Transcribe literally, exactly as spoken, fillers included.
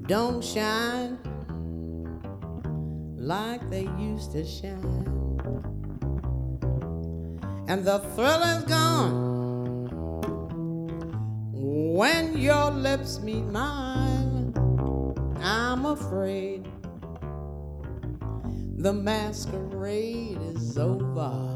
don't shine like they used to shine. And the thrill is gone when your lips meet mine. I'm afraid the masquerade is over.